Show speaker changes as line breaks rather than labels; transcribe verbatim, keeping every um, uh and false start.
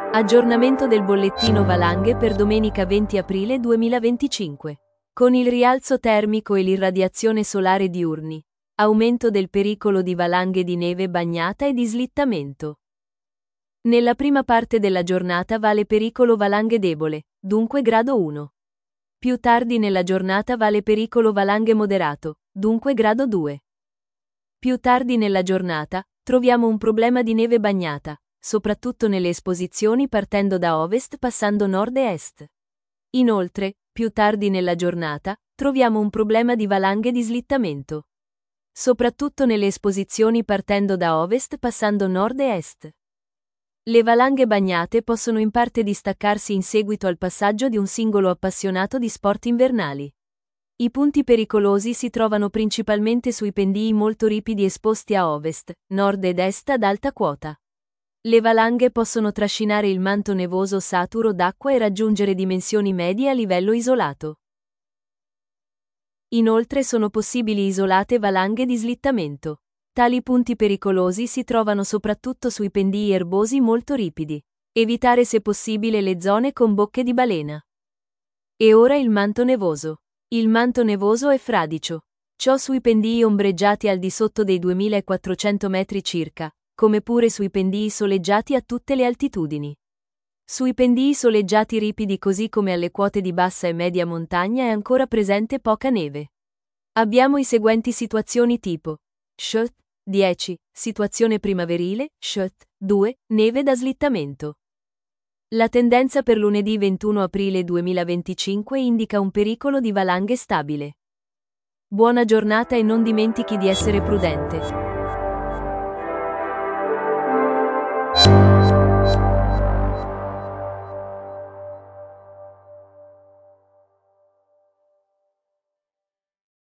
Aggiornamento del bollettino valanghe per domenica venti aprile duemilaventicinque. Con il rialzo termico e l'irradiazione solare diurni, aumento del pericolo di valanghe di neve bagnata e di slittamento. Nella prima parte della giornata vale pericolo valanghe debole, dunque grado uno. Più tardi nella giornata vale pericolo valanghe moderato, dunque grado due. Più tardi nella giornata, troviamo un problema di neve bagnata, soprattutto nelle esposizioni partendo da ovest passando nord e est. Inoltre, più tardi nella giornata, troviamo un problema di valanghe di slittamento. Soprattutto nelle esposizioni partendo da ovest passando nord e est. Le valanghe bagnate possono in parte distaccarsi in seguito al passaggio di un singolo appassionato di sport invernali. I punti pericolosi si trovano principalmente sui pendii molto ripidi esposti a ovest, nord ed est ad alta quota. Le valanghe possono trascinare il manto nevoso saturo d'acqua e raggiungere dimensioni medie a livello isolato. Inoltre sono possibili isolate valanghe di slittamento. Tali punti pericolosi si trovano soprattutto sui pendii erbosi molto ripidi. Evitare se possibile le zone con bocche di balena. E ora il manto nevoso. Il manto nevoso è fradicio. Ciò sui pendii ombreggiati al di sotto dei duemilaquattrocento metri circa, come pure sui pendii soleggiati a tutte le altitudini. Sui pendii soleggiati ripidi così come alle quote di bassa e media montagna è ancora presente poca neve. Abbiamo i seguenti situazioni tipo: Shot, dieci, situazione primaverile, Shot, due, neve da slittamento. La tendenza per lunedì ventuno aprile duemilaventicinque indica un pericolo di valanghe stabile. Buona giornata e non dimentichi di essere prudente.